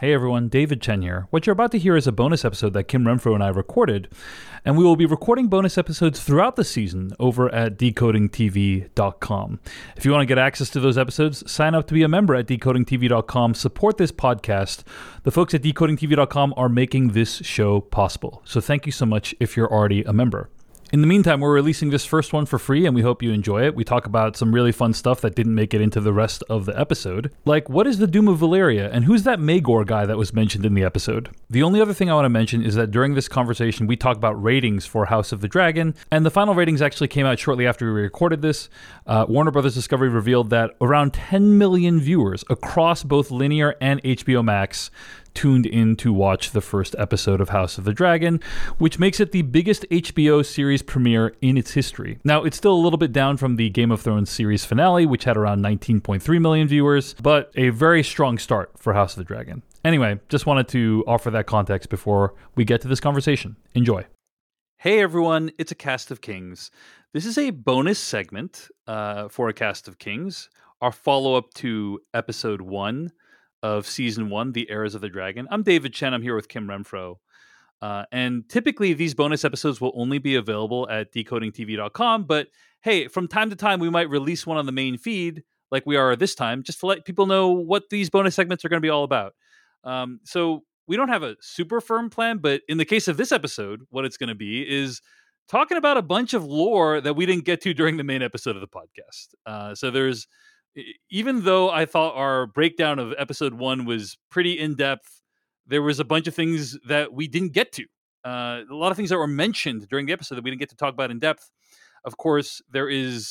Hey everyone, David Chen here. What you're about to hear is a bonus episode that Kim Renfro and I recorded, and we will be recording bonus episodes throughout the season over at decodingtv.com. If you want to get access to those episodes, sign up to be a member at decodingtv.com. Support this podcast. The folks at decodingtv.com are making this show possible. So thank you so much if you're already a member. In the meantime, we're releasing this first one for free, and we hope you enjoy it. We talk about some really fun stuff that didn't make it into the rest of the episode. Like, what is the Doom of Valyria, and who's that Maegor guy that was mentioned in the episode? The only other thing I want to mention is that during this conversation, we talk about ratings for House of the Dragon, and the final ratings actually came out shortly after we recorded this. Warner Brothers Discovery revealed that around 10 million viewers across both linear and HBO Max tuned in to watch the first episode of House of the Dragon, which makes it the biggest HBO series premiere in its history. Now, it's still a little bit down from the Game of Thrones series finale, which had around 19.3 million viewers, but a very strong start for House of the Dragon. Anyway, just wanted to offer that context before we get to this conversation. Enjoy. Hey everyone, it's A Cast of Kings. This is a bonus segment for A Cast of Kings, our follow-up to episode 1 of season 1, The Heirs of the Dragon. I'm David Chen. I'm here with Kim Renfro. And typically these bonus episodes will only be available at decodingtv.com. But hey, from time to time, we might release one on the main feed like we are this time, just to let people know what these bonus segments are going to be all about. So we don't have a super firm plan, but in the case of this episode, what it's going to be is talking about a bunch of lore that we didn't get to during the main episode of the podcast. So there's, even though I thought our breakdown of episode 1 was pretty in-depth, there was a bunch of things that we didn't get to. A lot of things that were mentioned during the episode that we didn't get to talk about in depth. Of course, there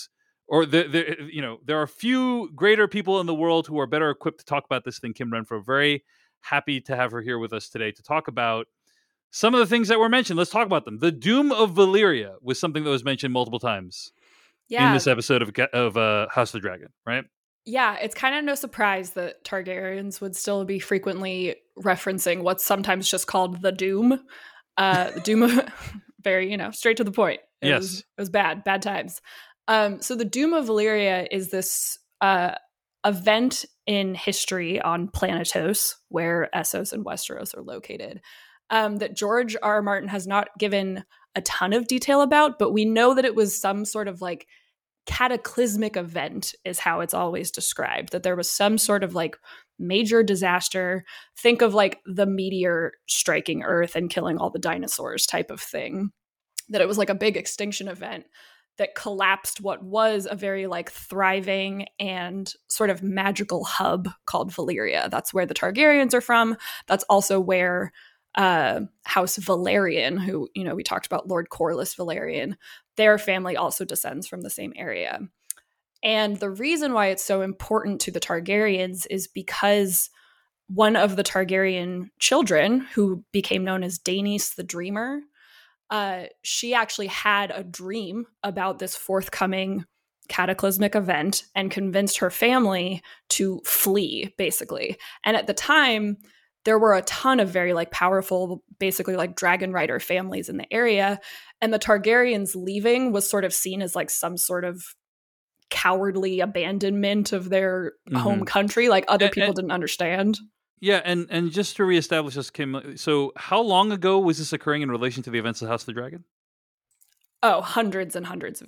are few greater people in the world who are better equipped to talk about this than Kim Renfro. Very happy to have her here with us today to talk about some of the things that were mentioned. Let's talk about them. The Doom of Valyria was something that was mentioned multiple times. In this episode of House of the Dragon, right? Yeah, it's kind of no surprise that Targaryens would still be frequently referencing what's sometimes just called the Doom. The Doom of very, straight to the point. It was bad times. So the Doom of Valyria is this event in history on Planetos, where Essos and Westeros are located, that George R. R. Martin has not given a ton of detail about, but we know that it was some sort of like cataclysmic event is how it's always described, that there was some sort of like major disaster. Think of like the meteor striking Earth and killing all the dinosaurs type of thing, that it was like a big extinction event that collapsed what was a very like thriving and sort of magical hub called Valyria. That's where the Targaryens are from. That's also where House Velaryon, who, we talked about Lord Corlys Velaryon, their family also descends from the same area. And the reason why it's so important to the Targaryens is because one of the Targaryen children, who became known as Daenys the Dreamer, she actually had a dream about this forthcoming cataclysmic event and convinced her family to flee, basically. And at the time, there were a ton of very like powerful, basically like dragon rider families in the area. And the Targaryens leaving was sort of seen as like some sort of cowardly abandonment of their home country. Like other people didn't understand. Yeah. And just to reestablish this, Kim, so how long ago was this occurring in relation to the events of House of the Dragon? Oh, hundreds and hundreds of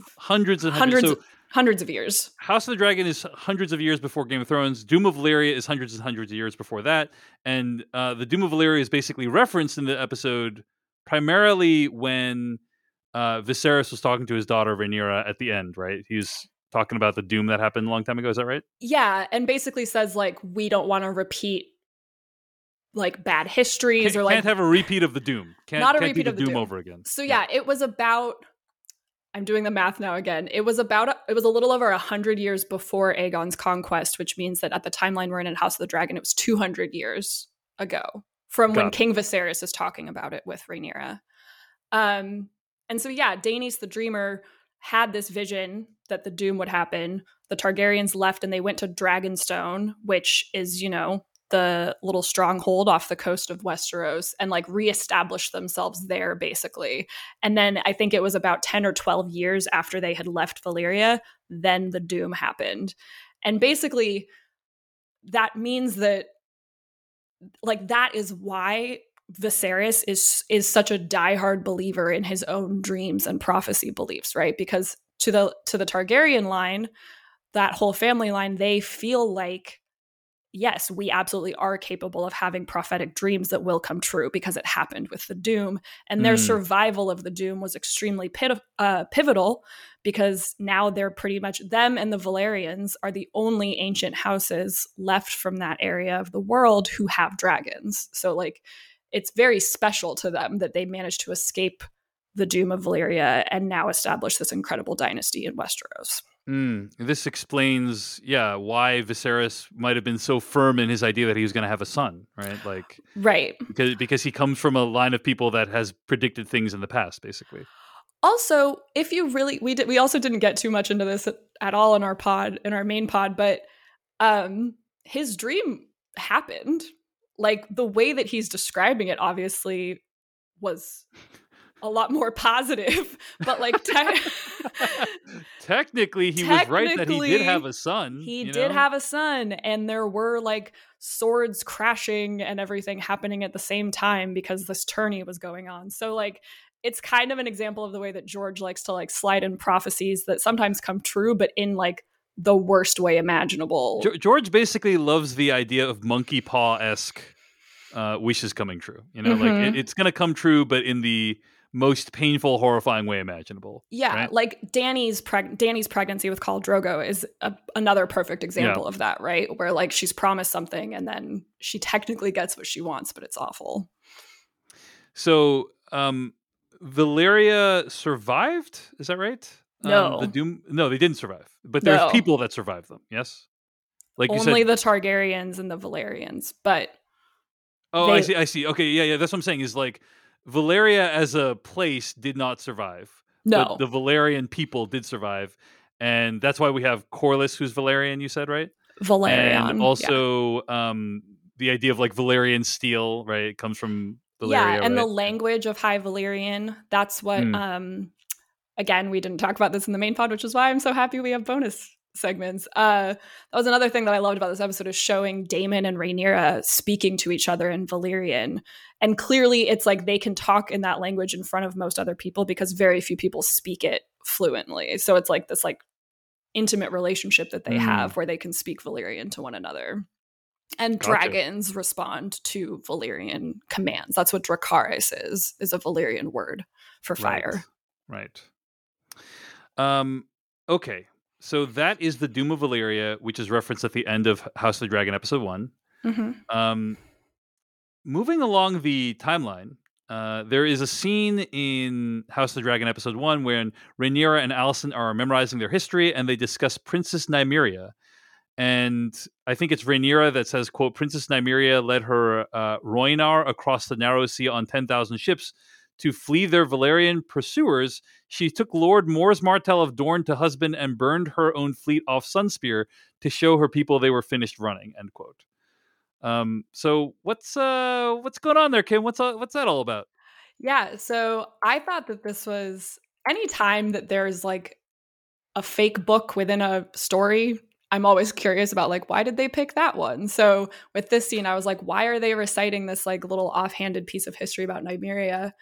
years. House of the Dragon is hundreds of years before Game of Thrones. Doom of Valyria is hundreds and hundreds of years before that. And the Doom of Valyria is basically referenced in the episode primarily when Viserys was talking to his daughter Rhaenyra at the end, right? He was talking about the doom that happened a long time ago. Is that right? Yeah, and basically says like, we don't want to repeat like bad histories or like can't have a repeat of the doom. Can't repeat of the doom over again. So yeah, it was about, I'm doing the math now again. It was a little over 100 years before Aegon's conquest, which means that at the timeline we're in House of the Dragon, it was 200 years ago from when King Viserys is talking about it with Rhaenyra. And so yeah, Daenys the Dreamer had this vision that the doom would happen. The Targaryens left and they went to Dragonstone, which is, the little stronghold off the coast of Westeros, and like reestablished themselves there basically. And then I think it was about 10 or 12 years after they had left Valyria, then the doom happened. And basically that means that like that is why Viserys is such a diehard believer in his own dreams and prophecy beliefs, right? Because to the Targaryen line, that whole family line, they feel like, yes, we absolutely are capable of having prophetic dreams that will come true because it happened with the Doom. And their survival of the Doom was extremely pivotal, because now they're pretty much, them and the Valyrians are the only ancient houses left from that area of the world who have dragons. So like, it's very special to them that they managed to escape the Doom of Valyria and now establish this incredible dynasty in Westeros. This explains, why Viserys might have been so firm in his idea that he was going to have a son, right? Like, right, because he comes from a line of people that has predicted things in the past, basically. Also, if you really, we also didn't get too much into this at all in our main pod, but his dream happened. Like, the way that he's describing it obviously was a lot more positive, but like technically he was right that he did have a son. He did have a son, and there were like swords crashing and everything happening at the same time because this tourney was going on. So like, it's kind of an example of the way that George likes to like slide in prophecies that sometimes come true, but in like the worst way imaginable. George basically loves the idea of monkey paw-esque wishes coming true. Like it's going to come true, but in the most painful, horrifying way imaginable. Yeah, right? Like Dany's pregnancy with Khal Drogo is another perfect example of that, right? Where like she's promised something and then she technically gets what she wants, but it's awful. So, Valyria survived? Is that right? No. No, they didn't survive. But there's people that survived them, yes? Like only you said, the Targaryens and the Valyrians, but... I see. Okay, yeah, that's what I'm saying, is like, Valyria as a place did not survive. No. But the Valyrian people did survive. And that's why we have Corlys, who's Valyrian, you said, right? Valerian. And also the idea of like Valyrian steel, right? It comes from Valyria. Yeah, and right? the language of High Valyrian, that's what, again, we didn't talk about this in the main pod, which is why I'm so happy we have bonus segments. That was another thing that I loved about this episode, is showing Daemon and Rhaenyra speaking to each other in Valyrian. And clearly it's like they can talk in that language in front of most other people because very few people speak it fluently. So it's like this like intimate relationship that they have where they can speak Valyrian to one another. And dragons respond to Valyrian commands. That's what Dracarys is a Valyrian word for fire. Right. Okay. So that is the Doom of Valyria, which is referenced at the end of House of the Dragon episode 1. Mm-hmm. Moving along the timeline, there is a scene in House of the Dragon episode 1 where Rhaenyra and Alicent are memorizing their history, and they discuss Princess Nymeria. And I think it's Rhaenyra that says, quote, Princess Nymeria led her Rhoynar across the narrow sea on 10,000 ships to flee their Valyrian pursuers. She took Lord Mors Martell of Dorne to husband and burned her own fleet off Sunspear to show her people they were finished running, end quote. So what's going on there, Kim? What's that all about? Yeah, so I thought that this was, any time that there's like a fake book within a story, I'm always curious about like, why did they pick that one? So with this scene, I was like, why are they reciting this like little offhanded piece of history about Nymeria?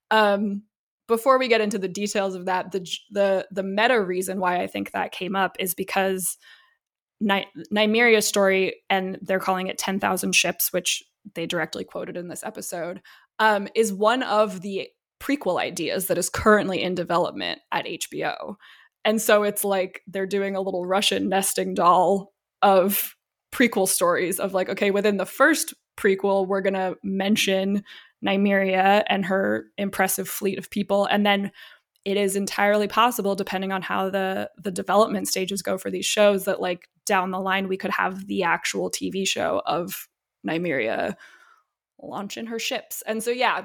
Before we get into the details of that, the meta reason why I think that came up is because Nymeria's story, and they're calling it 10,000 ships, which they directly quoted in this episode, is one of the prequel ideas that is currently in development at HBO. And so it's like they're doing a little Russian nesting doll of prequel stories of like, okay, within the first prequel, we're going to mention Nymeria and her impressive fleet of people. And then it is entirely possible, depending on how the development stages go for these shows, that like down the line, we could have the actual TV show of Nymeria launching her ships. And so, yeah,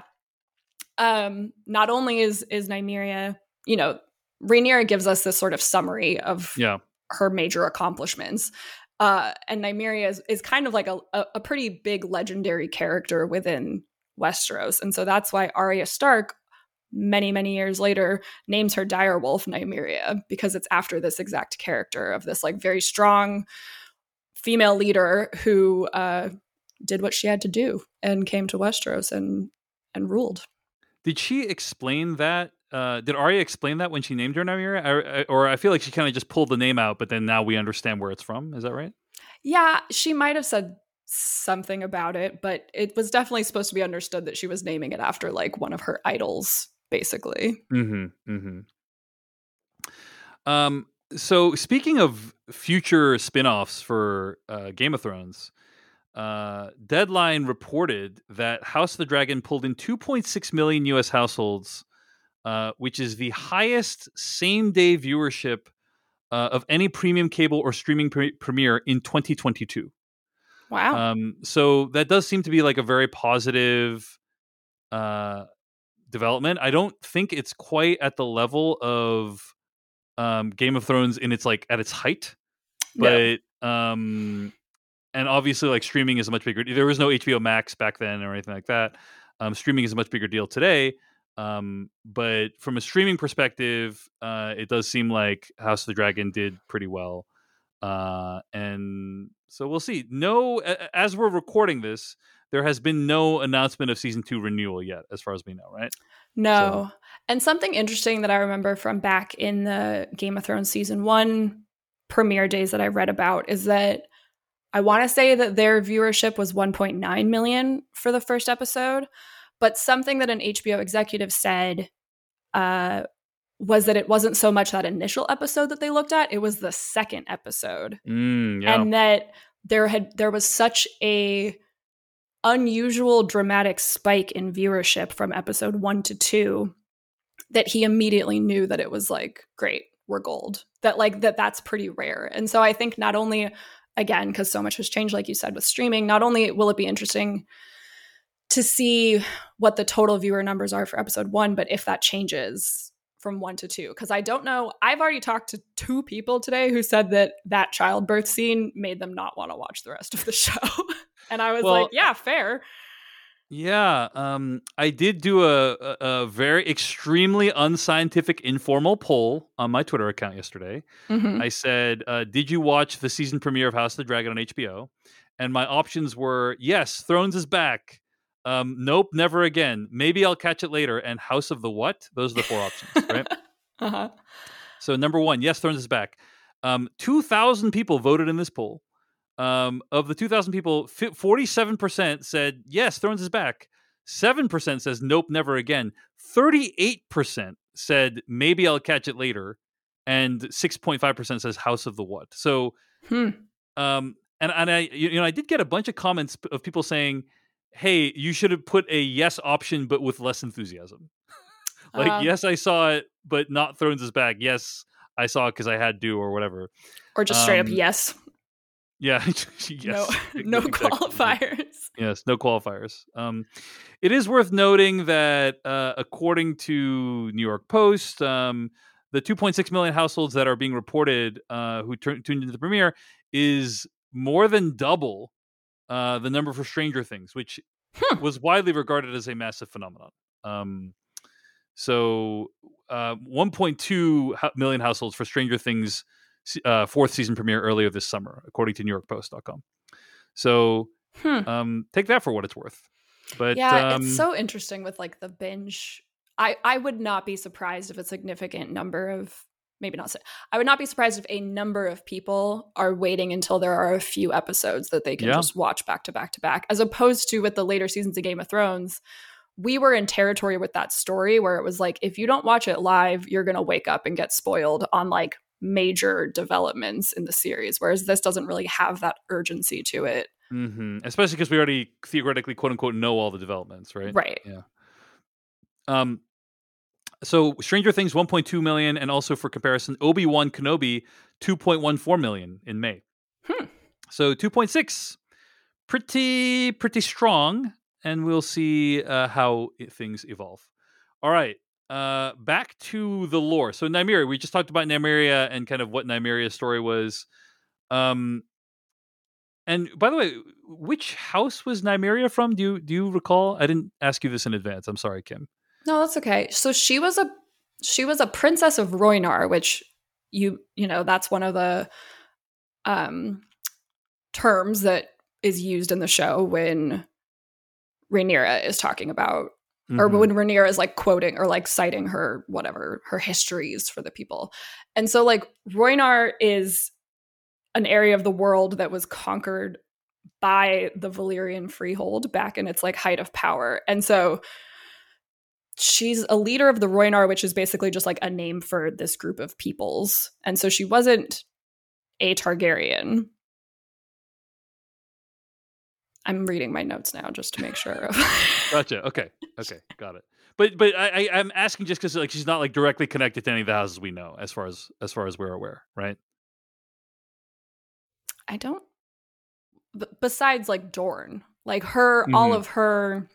not only is Nymeria, Rhaenyra gives us this sort of summary of her major accomplishments. And Nymeria is kind of like a pretty big legendary character within Westeros. And so that's why Arya Stark, many, many years later, names her direwolf Nymeria, because it's after this exact character of this like very strong female leader who did what she had to do and came to Westeros and ruled. Did she explain that? Did Arya explain that when she named her Nymeria? Or I feel like she kind of just pulled the name out, but then now we understand where it's from. Is that right? Yeah, she might have said something about it, but it was definitely supposed to be understood that she was naming it after like one of her idols, basically. So speaking of future spin-offs for Game of Thrones, Deadline reported that House of the Dragon pulled in 2.6 million U.S. households, which is the highest same-day viewership of any premium cable or streaming premiere in 2022. Wow. So that does seem to be like a very positive development. I don't think it's quite at the level of Game of Thrones in its like at its height, but and obviously like streaming is a much bigger. There was no HBO Max back then or anything like that. Streaming is a much bigger deal today. But from a streaming perspective, it does seem like House of the Dragon did pretty well. And so we'll see. No, as we're recording this, there has been no announcement of season 2 renewal yet, as far as we know, right? No. So. And something interesting that I remember from back in the Game of Thrones season 1 premiere days that I read about is that I want to say that their viewership was 1.9 million for the first episode. But something that an HBO executive said was that it wasn't so much that initial episode that they looked at, it was the second episode. And that there was such a unusual dramatic spike in viewership from episode 1 to 2 that he immediately knew that it was like, great, we're gold. That's pretty rare. And so I think not only, again, because so much has changed, like you said, with streaming, not only will it be interesting to see what the total viewer numbers are for episode 1, but if that changes from 1 to 2. Because I don't know. I've already talked to 2 people today who said that childbirth scene made them not want to watch the rest of the show. And I was like, yeah, fair. Yeah. I did do a very extremely unscientific informal poll on my Twitter account yesterday. Mm-hmm. I said, did you watch the season premiere of House of the Dragon on HBO? And my options were, yes, Thrones is back. Nope, never again. Maybe I'll catch it later. And House of the what? Those are the 4 options, right? Uh-huh. So number 1, yes, Thrones is back. 2,000 people voted in this poll. Of the 2,000 people, 47% said, yes, Thrones is back. 7% says, nope, never again. 38% said, maybe I'll catch it later. And 6.5% says House of the what? So, and I, I did get a bunch of comments of people saying, hey, you should have put a yes option, but with less enthusiasm. Yes, I saw it, but not Thrones is back. Yes, I saw it because I had to or whatever. Or just straight up yes. Yeah. Yes. No exactly. Qualifiers. Yes, no qualifiers. It is worth noting that according to New York Post, the 2.6 million households that are being reported who tuned into the premiere is more than double the number for Stranger Things, which was widely regarded as a massive phenomenon. So 1.2 million households for Stranger Things 4th season premiere earlier this summer, according to NewYorkPost.com. So take that for what it's worth. But yeah, it's so interesting with like the binge. I would not be surprised if a significant number of I would not be surprised if a number of people are waiting until there are a few episodes that they can just watch back to back to back, as opposed to with the later seasons of Game of Thrones. We were in territory with that story where it was like, if you don't watch it live, you're going to wake up and get spoiled on like major developments in the series. Whereas this doesn't really have that urgency to it. Mm-hmm. Especially because we already theoretically, quote unquote, know all the developments, right? Right. Yeah. So Stranger Things 1.2 million, and also for comparison, Obi-Wan Kenobi 2.14 million in May. So 2.6, pretty strong, and we'll see how things evolve. All right, back to the lore. So Nymeria, we just talked about Nymeria and kind of what Nymeria's story was. And by the way, which house was Nymeria from? Do you recall? I didn't ask you this in advance. I'm sorry, Kim. No, that's okay. So she was a princess of Rhoynar, which you know that's one of the terms that is used in the show when Rhaenyra is talking about, or when Rhaenyra is like quoting or like citing her, whatever, her histories for the people. And so like Rhoynar is an area of the world that was conquered by the Valyrian Freehold back in its like height of power. And so she's a leader of the Rhoynar, which is basically just like a name for this group of peoples. And so she wasn't a Targaryen. I'm reading my notes now just to make sure. Gotcha. Okay, got it. But I'm asking just because like she's not like directly connected to any of the houses we know, as far as we're aware, right? I don't. Besides like Dorne, like her, all of her,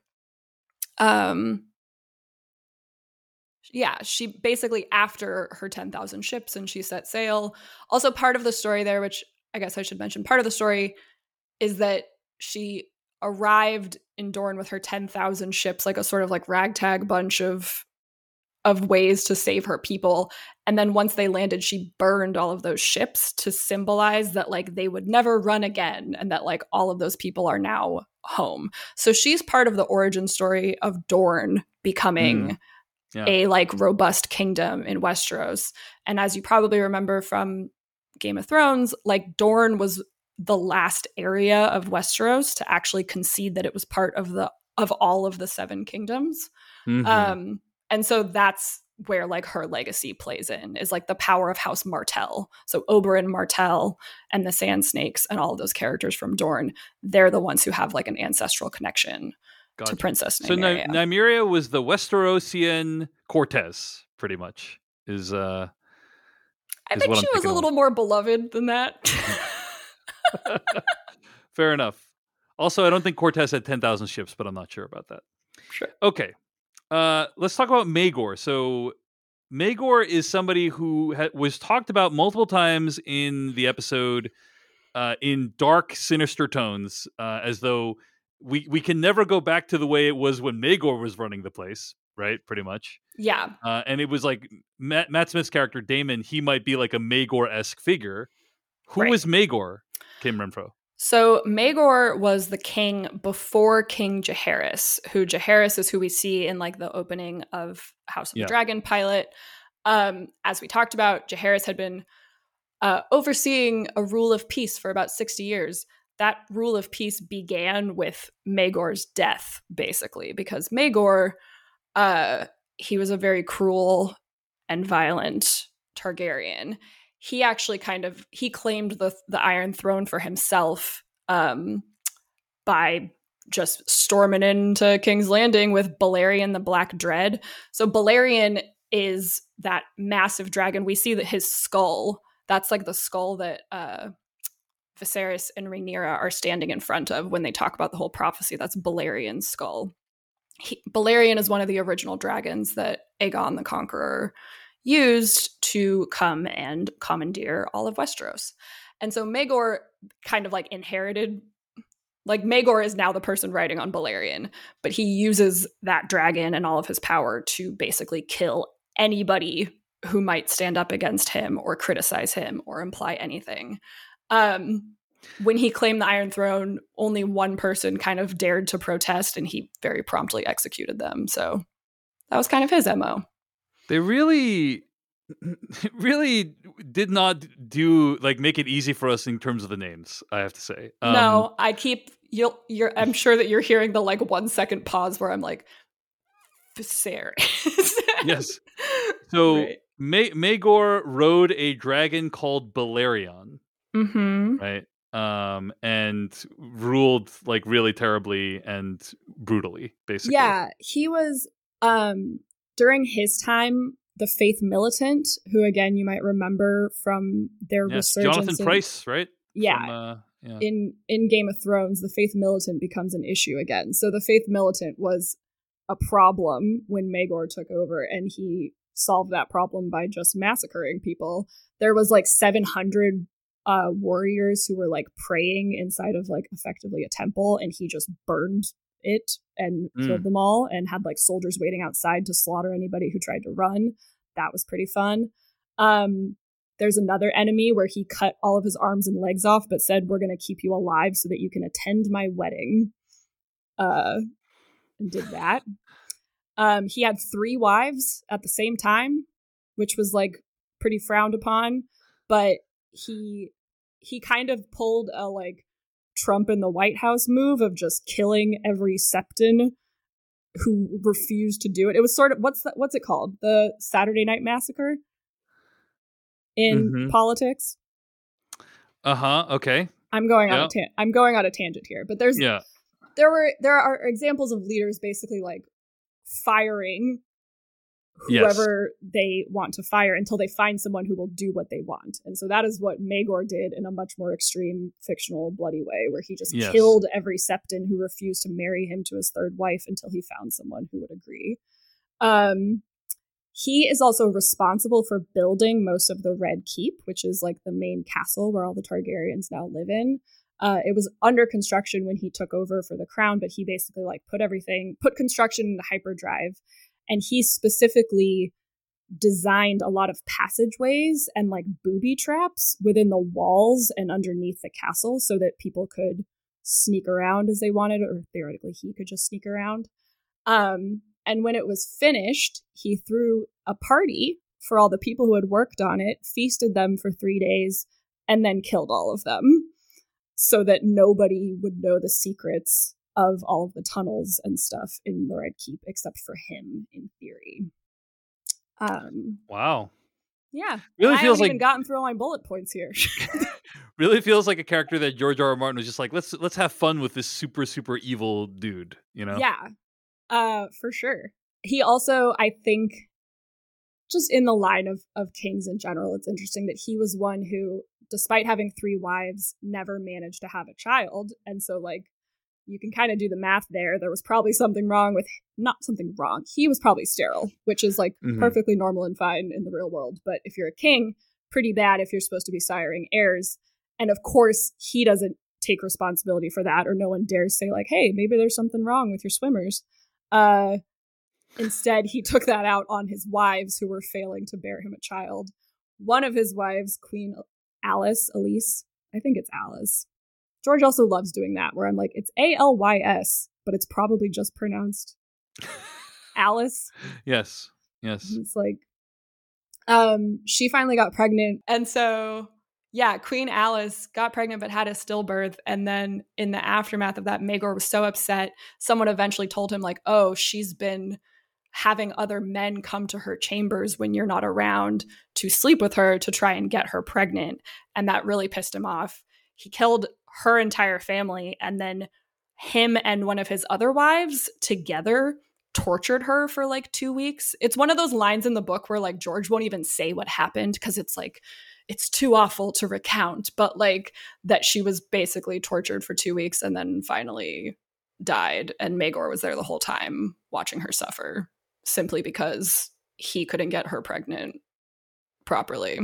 yeah, she basically after her 10,000 ships and she set sail. Also, part of the story there, which I guess I should mention, part of the story is that she arrived in Dorne with her 10,000 ships, like a sort of like ragtag bunch of ways to save her people. And then once they landed, she burned all of those ships to symbolize that like they would never run again and that like all of those people are now home. So she's part of the origin story of Dorne becoming a like robust kingdom in Westeros. And as you probably remember from Game of Thrones, like Dorne was the last area of Westeros to actually concede that it was part of all of the Seven Kingdoms. And so that's where like her legacy plays in, is like the power of House Martell. So Oberyn Martell and the Sand Snakes and all of those characters from Dorne, they're the ones who have like an ancestral connection to Princess Nymeria. So Nymeria was the Westerosian Cortez, pretty much. I think she was a little more beloved than that. Fair enough. Also, I don't think Cortez had 10,000 ships, but I'm not sure about that. Sure. Okay. Let's talk about Maegor. So Maegor is somebody who was talked about multiple times in the episode in dark, sinister tones, as though we can never go back to the way it was when Maegor was running the place, right? Pretty much. Yeah. And it was like Matt Smith's character, Daemon, he might be like a Maegor-esque figure. Who was Maegor, Kim Renfro? So Maegor was the king before King Jaehaerys, is who we see in like the opening of House of the Dragon pilot. As we talked about, Jaehaerys had been overseeing a rule of peace for about 60 years. That rule of peace began with Maegor's death, basically, because Maegor, he was a very cruel and violent Targaryen. He actually he claimed the Iron Throne for himself by just storming into King's Landing with Balerion the Black Dread. So Balerion is that massive dragon. We see that his skull, that's like the skull that Viserys and Rhaenyra are standing in front of when they talk about the whole prophecy. That's Balerion's skull. Balerion is one of the original dragons that Aegon the Conqueror used to come and commandeer all of Westeros. And so Maegor kind of like inherited, like Maegor is now the person riding on Balerion, but he uses that dragon and all of his power to basically kill anybody who might stand up against him or criticize him or imply anything. When he claimed the Iron Throne, only one person kind of dared to protest, and he very promptly executed them. So that was kind of his MO. They really did not do like make it easy for us in terms of the names, I have to say. No, I keep I'm sure that you're hearing the like 1 second pause where I'm like, Viserys. Yes. So right. Maegor rode a dragon called Balerion. Right. And ruled like really terribly and brutally, basically. Yeah, he was during his time the Faith Militant, who again you might remember from their resurgence. Jonathan Pryce, right? Yeah. In Game of Thrones, the Faith Militant becomes an issue again. So the Faith Militant was a problem when Maegor took over, and he solved that problem by just massacring people. There was like 700 warriors who were like praying inside of like effectively a temple, and he just burned it and killed them all, and had like soldiers waiting outside to slaughter anybody who tried to run. That was pretty fun. There's another enemy where he cut all of his arms and legs off, but said, we're going to keep you alive so that you can attend my wedding. And did that. He had 3 wives at the same time, which was like pretty frowned upon, but he kind of pulled a like Trump in the White House move of just killing every septon who refused to do it. It was sort of what's it called? The Saturday Night Massacre in politics. Okay. I'm going on a tangent here, but there are examples of leaders basically like firing whoever they want to fire until they find someone who will do what they want. And so that is what Maegor did in a much more extreme, fictional, bloody way, where he just killed every septon who refused to marry him to his 3rd wife until he found someone who would agree. He is also responsible for building most of the Red Keep, which is like the main castle where all the Targaryens now live in. It was under construction when he took over for the crown, but he basically like put construction into hyperdrive. And he specifically designed a lot of passageways and like booby traps within the walls and underneath the castle so that people could sneak around as they wanted, or theoretically he could just sneak around. And when it was finished, he threw a party for all the people who had worked on it, feasted them for 3 days, and then killed all of them so that nobody would know the secrets of all of the tunnels and stuff in the Red Keep except for him, in theory. Wow. Yeah. Really I feels haven't like even gotten through all my bullet points here. Really feels like a character that George R. R. Martin was just like, let's have fun with this super, super evil dude, you know? Yeah. For sure. He also, I think, just in the line of kings in general, it's interesting that he was one who, despite having 3 wives, never managed to have a child. And so, like, you can kind of do the math there. There was probably something wrong with, not something wrong. He was probably sterile, which is like perfectly normal and fine in the real world. But if you're a king, pretty bad if you're supposed to be siring heirs. And of course, he doesn't take responsibility for that, or no one dares say like, hey, maybe there's something wrong with your swimmers. Instead, he took that out on his wives who were failing to bear him a child. One of his wives, Queen Elise, I think it's Alice. George also loves doing that, where I'm like, it's Alys, but it's probably just pronounced Alice. Yes. It's like, she finally got pregnant. And so, yeah, Queen Alice got pregnant but had a stillbirth. And then in the aftermath of that, Maegor was so upset, someone eventually told him like, oh, she's been having other men come to her chambers when you're not around to sleep with her to try and get her pregnant. And that really pissed him off. He killed her entire family, and then him and one of his other wives together tortured her for like 2 weeks. It's one of those lines in the book where like George won't even say what happened because it's like, it's too awful to recount, but like that she was basically tortured for 2 weeks and then finally died. And Maegor was there the whole time watching her suffer simply because he couldn't get her pregnant properly.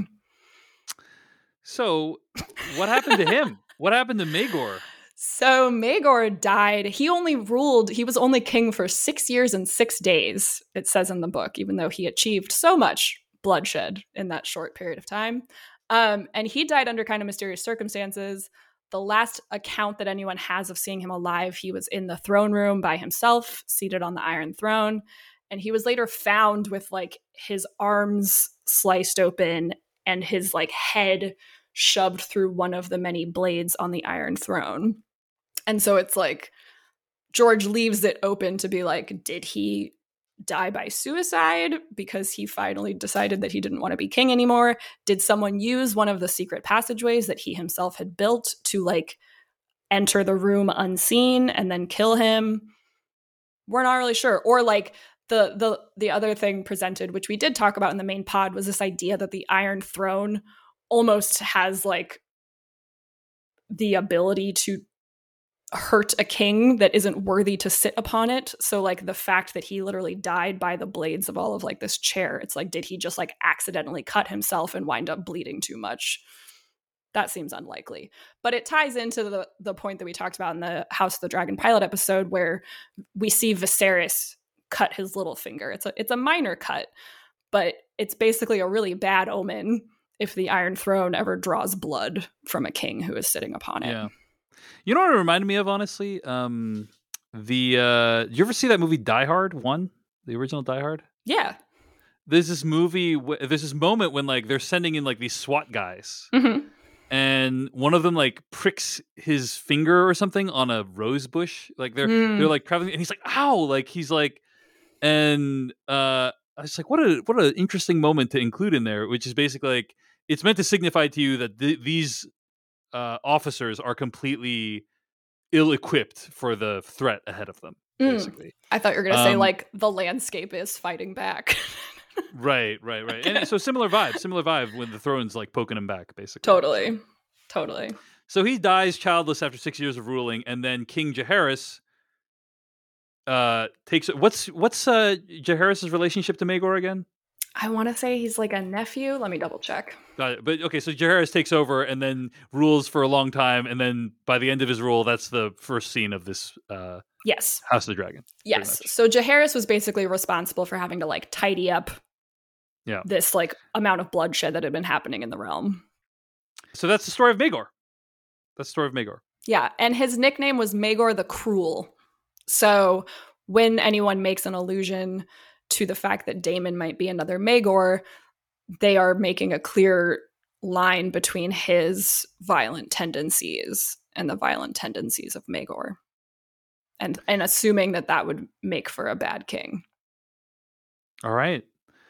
So what happened to him? What happened to Maegor? So Maegor died. He was only king for 6 years and 6 days, it says in the book, even though he achieved so much bloodshed in that short period of time. And he died under kind of mysterious circumstances. The last account that anyone has of seeing him alive, he was in the throne room by himself, seated on the Iron Throne. And he was later found with like his arms sliced open and his like head shoved through one of the many blades on the Iron Throne. And so it's like George leaves it open to be like, did he die by suicide because he finally decided that he didn't want to be king anymore? Did someone use one of the secret passageways that he himself had built to like enter the room unseen and then kill him? We're not really sure. Or like the other thing presented, which we did talk about in the main pod, was this idea that the Iron Throne almost has like the ability to hurt a king that isn't worthy to sit upon it. So like the fact that he literally died by the blades of all of like this chair, it's like, did he just like accidentally cut himself and wind up bleeding too much? That seems unlikely. But it ties into the point that we talked about in the House of the Dragon pilot episode, where we see Viserys cut his little finger. It's a minor cut, but it's basically a really bad omen. if the Iron Throne ever draws blood from a king who is sitting upon it. Yeah. You know what it reminded me of, honestly? Did you ever see that movie Die Hard 1? The original Die Hard? Yeah. There's this there's this moment when like they're sending in like these SWAT guys. Mm-hmm. And one of them like pricks his finger or something on a rose bush. Like they're like traveling, and he's like, "Ow!" Like he's like, and I was like, "What an interesting moment to include in there," which is basically like it's meant to signify to you that these officers are completely ill-equipped for the threat ahead of them. Basically, I thought you were going to say like the landscape is fighting back. Right. And so similar vibe when the throne's like poking him back, basically. Totally. So he dies childless after 6 years of ruling, and then King Jaehaerys takes. What's Jaehaerys' relationship to Maegor again? I want to say he's like a nephew. Let me double check. Got it. But okay, so Jaehaerys takes over and then rules for a long time, and then by the end of his rule, that's the first scene of this. Yes. House of the Dragon. Yes. So Jaehaerys was basically responsible for having to like tidy up this like amount of bloodshed that had been happening in the realm. So that's the story of Maegor. Yeah. And his nickname was Maegor the Cruel. So when anyone makes an allusion to the fact that Daemon might be another Maegor, they are making a clear line between his violent tendencies and the violent tendencies of Maegor. And assuming that would make for a bad king. All right.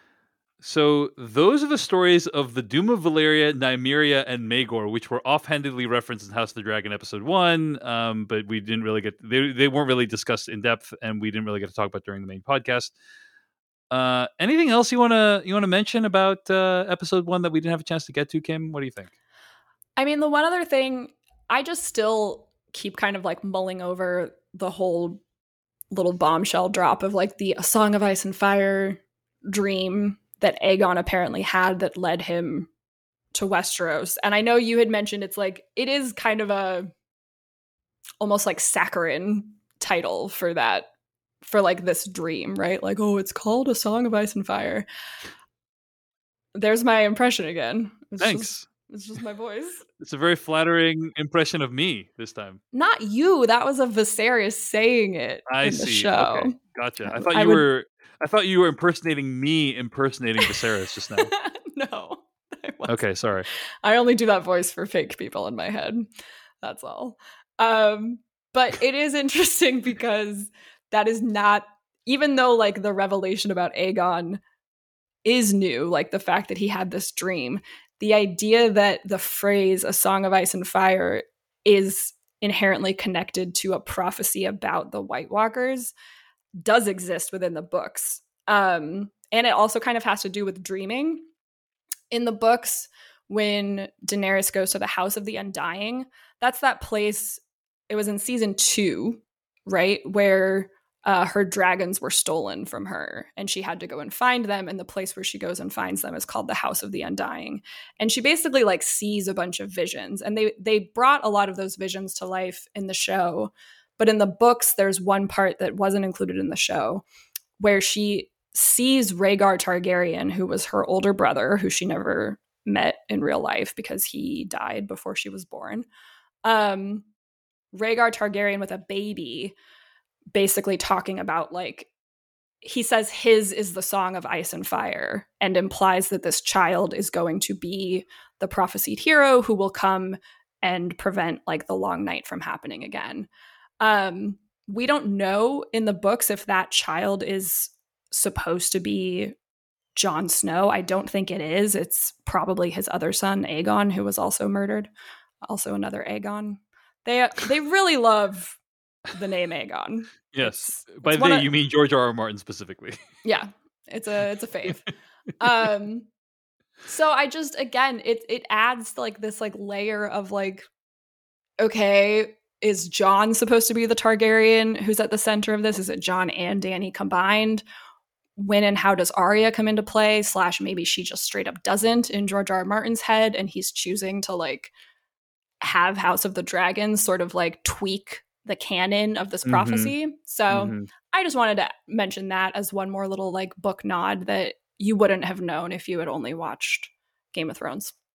So those are the stories of the Doom of Valyria, Nymeria, and Maegor, which were offhandedly referenced in House of the Dragon episode 1, but we didn't really get they weren't really discussed in depth, and we didn't really get to talk about during the main podcast. Anything else you wanna mention about episode 1 that we didn't have a chance to get to, Kim? What do you think? I mean, the one other thing, I just still keep kind of like mulling over the whole little bombshell drop of like the A Song of Ice and Fire dream that Aegon apparently had that led him to Westeros. And I know you had mentioned it's like, it is kind of a almost like saccharine title for that, for like this dream, right? Like, oh, it's called A Song of Ice and Fire. There's my impression again. Thanks. It's just my voice. It's a very flattering impression of me this time. Not you. That was a Viserys saying it in the show. Okay. Gotcha. I thought you were impersonating me impersonating Viserys just now. No. Okay, sorry. I only do that voice for fake people in my head. That's all. But it is interesting because that is not, even though like the revelation about Aegon is new, like the fact that he had this dream, the idea that the phrase A Song of Ice and Fire is inherently connected to a prophecy about the White Walkers does exist within the books. And it also kind of has to do with dreaming. In the books, when Daenerys goes to the House of the Undying, that's that place, it was in season 2, right? Where her dragons were stolen from her and she had to go and find them. And the place where she goes and finds them is called the House of the Undying. And she basically like sees a bunch of visions, and they brought a lot of those visions to life in the show. But in the books, there's one part that wasn't included in the show where she sees Rhaegar Targaryen, who was her older brother, who she never met in real life because he died before she was born. Rhaegar Targaryen with a baby, basically talking about like, he says his is the Song of Ice and Fire, and implies that this child is going to be the prophesied hero who will come and prevent like the Long Night from happening again. We don't know in the books if that child is supposed to be Jon Snow. I don't think it is. It's probably his other son, Aegon, who was also murdered. Also another Aegon. They really love the name Aegon. Yes. By they, you mean George R.R. Martin specifically. Yeah. It's a fave. So I just, again, it adds like this like layer of like, okay, is Jon supposed to be the Targaryen who's at the center of this? Is it Jon and Dany combined? When and how does Arya come into play? / maybe she just straight up doesn't in George R.R. Martin's head, and he's choosing to like have House of the Dragon sort of like tweak the canon of this prophecy. So I just wanted to mention that as one more little like book nod that you wouldn't have known if you had only watched Game of Thrones.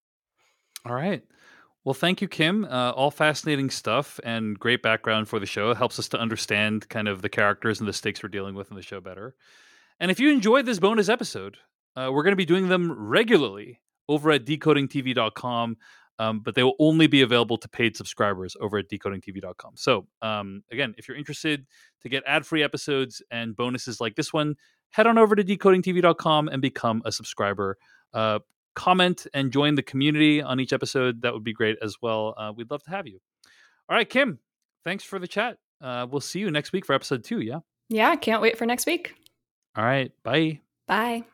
All right. Well, thank you, Kim. All fascinating stuff and great background for the show. It helps us to understand kind of the characters and the stakes we're dealing with in the show better. And if you enjoyed this bonus episode, we're going to be doing them regularly over at decodingtv.com, but they will only be available to paid subscribers over at decodingtv.com. So, again, if you're interested to get ad-free episodes and bonuses like this one, head on over to decodingtv.com and become a subscriber. Comment and join the community on each episode. That would be great as well. We'd love to have you. All right, Kim, thanks for the chat. We'll see you next week for episode 2, yeah? Yeah, can't wait for next week. All right, bye. Bye.